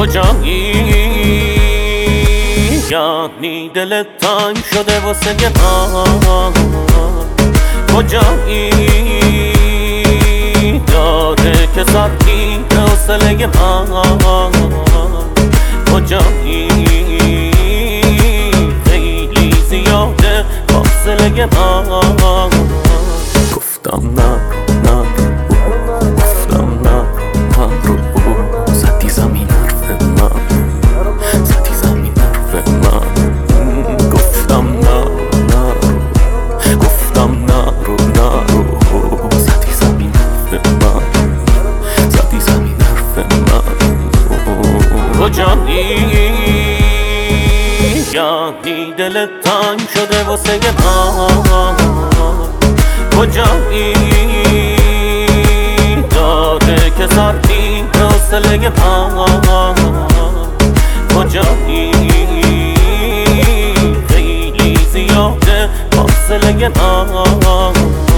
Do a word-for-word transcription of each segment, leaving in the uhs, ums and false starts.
کجایی؟ یعنی دلت تنگ شده واسه من. کجایی؟ داره که سردی حوصله من. کجایی؟ خیلی زیاده فاصله من. گفتم نه نه گفتم نه نه رو زدی زمین حرف من. زدی زمین حرف من. گفتم نه نه گفتم نه رو نه رو زدی زمین حرف من. زدی زمین حرف من. کجایی؟ یعنی دلت تنگ شده واسه من. کجایی؟ داره که سردی حوصله من. کجایی؟ خیلی زیاده فاصله من.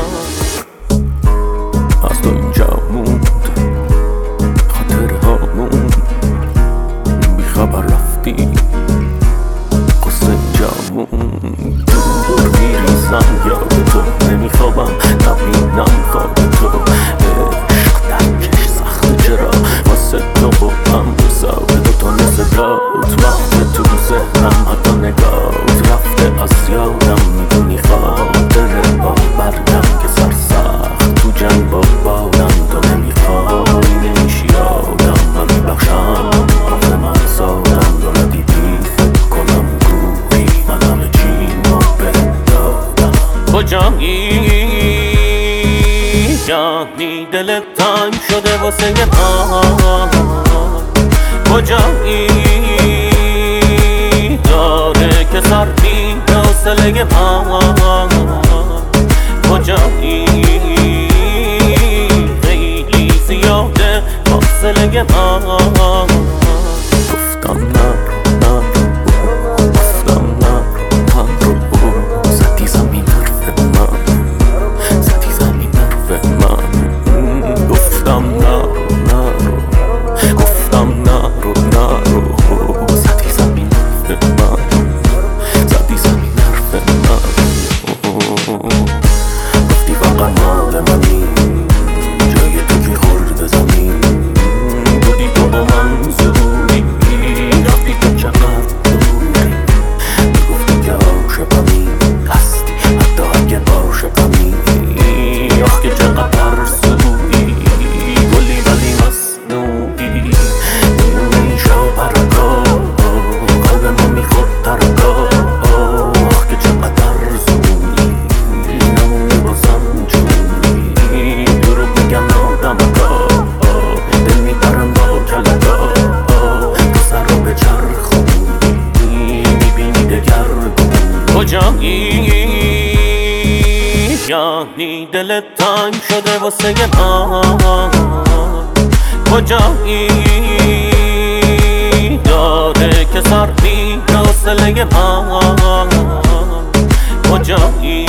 از تو اینجا موند خاطره ها موند. بی خبر رفتی قصه اینجا موند. دور میریزم یاد تو نمیخوابم نبینم خواب تو. عشق درکش سخته چرا واسه تو با هم ساده دوتا نزدات. وقت تو ذهنم حتی نگات رفته از یادم. میدونی خاطره با برگم که سرسخت تو جنگ با بادم. تو نمیخوای نمیشی یادم. من میبخشم آخه من سادم. تو ندیدی فکر کنم گوهی من همه چیمو بهت دادم. کجایی؟ یعنی دلت تنگ شده واسه من. کجایی؟ داره که سردی حوصله من. کجایی؟ خیلی زیاده فاصله من. گفتم نه نه گفتم نه نه رو زدی زمین حرف من. زدی زمین حرف من. گفتم نه نه رو گفتم نه رو نه رو زدی زمین حرف من. زدی زمین حرف من. گفتی فقط مال منی جای تو که خورده زمین. بودی تو با من زوری رفتی تو چقدر دوری. گفتی که عاشقمی هستی حتی اگه عاشقمی. آخ که چقدر سویی گلی ولی مصنوعی. میشه برگاه قلب ما میخورد ترگاه. آخ که چقدر زویی نمونی بازم جونی. دروغ میگن آدم گاه دل میبرن با کلگاه. تو سر رو به چرخونی میبینی دگرگون. کجایی؟ یعنی دلت تنگ شده واسه من. کجایی؟ داره که سردی حوصله من. کجایی؟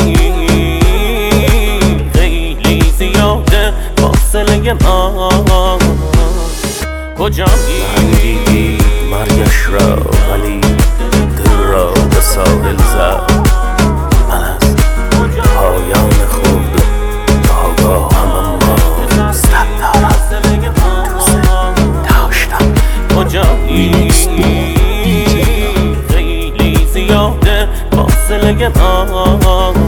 خیلی زیاده فاصله من. کجایی؟ دیدی مرگش را ولی دل را به ساحل زد. من از پایان خود آگاه هم اما صد دارم دوست داشتم. کجایی؟ خیلی زیاده فاصله من.